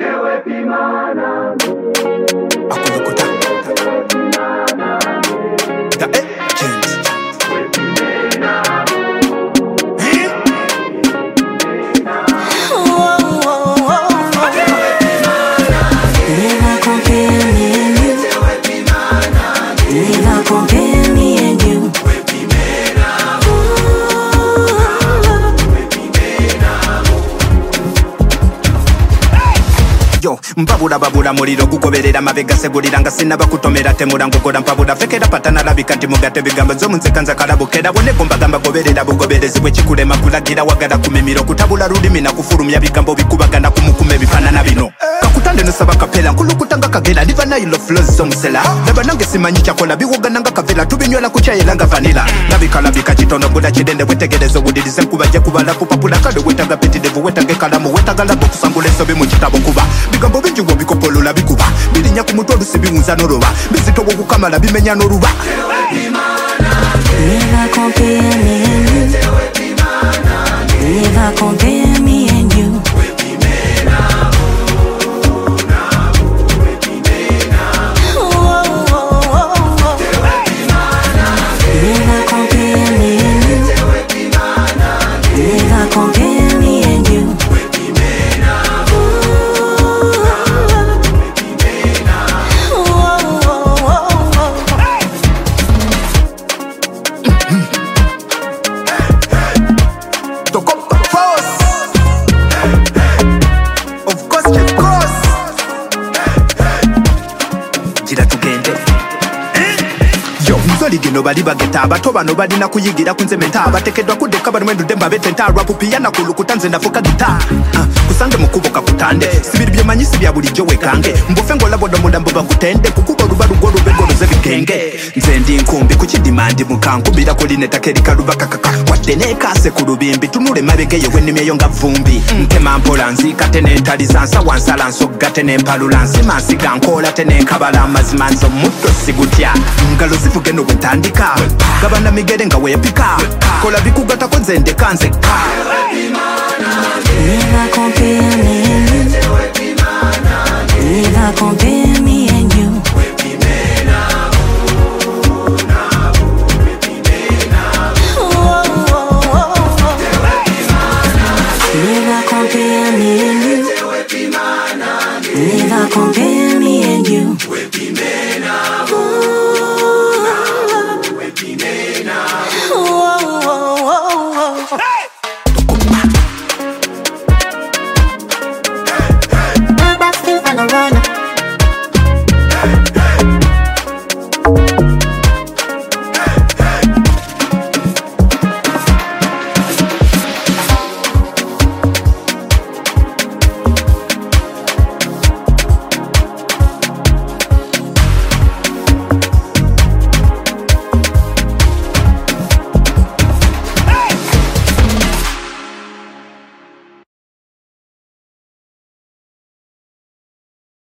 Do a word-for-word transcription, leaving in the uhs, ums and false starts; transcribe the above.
Akulukuta The Agent Never compare me and you. Never compare me and you. Yo, mpabula babula muliro gukoberera mabega segulira nga sinaba kutomera temura ngogola mpabula fekera patana labika nti mugate bigambo zo munsekanza kalabukera bone kombagamba goberera bugoberezi bwe kikulema kulagira wagala kumimiro kutabula rudimi na kufurumya bigambo bikubagana kumukume bifanana bino kakutande no saba kapela nkulukutanga kagera liva na ilo flows zo musela laba nange simanyi chakola biwogana nga kavela tubinywela kuchayela nga vanilla labika labika chitono buda chidende bwetegerezo budirize kubaje kubala kupapula kado wetaga petidevu wetage kalamu wetaga labo kusambuleso bimu kitabo kuba bigambo bingi ngo bikopolola bikuba birinya ku mutwe lusibiwunza n'oroba bizito bwo kukamala bimenya n'oruba Never compare me and you. Never compare me and you. Never compare me and you. Never compare me and you. Of course, of course. Gira tugende. Yo, mzoli gino bali bageta abato bano balina kuyigira kunzementa abatekedwa kudeka bali mwendu demba betenta rap piano kulukutanze ndafuka gita uh, kusange mukuboka kutande sibiri byemanyisi bya bulijjo wekange mbofe ngola bodo mudambo bakutende kukuba rubaru goro begoro zebikenge nze ndi nkumbi kukidimandi mukankubira kuline takeri kalubaka kaka watene kase kulubimbi tunule mabege yewe nimyeyo nga vumbi ntema mpola nzika tene ntalizansa wansala nsogate ne mpalulansi mansiga nkola tene nkabala amazimanzo mutto sigutya ngalo zivuge no butandika gabana migere nga wepika kola bikugata ko nzende kanze ka Never compare me and you. Never compare me and you. Never compare me and you. Never compare me and you.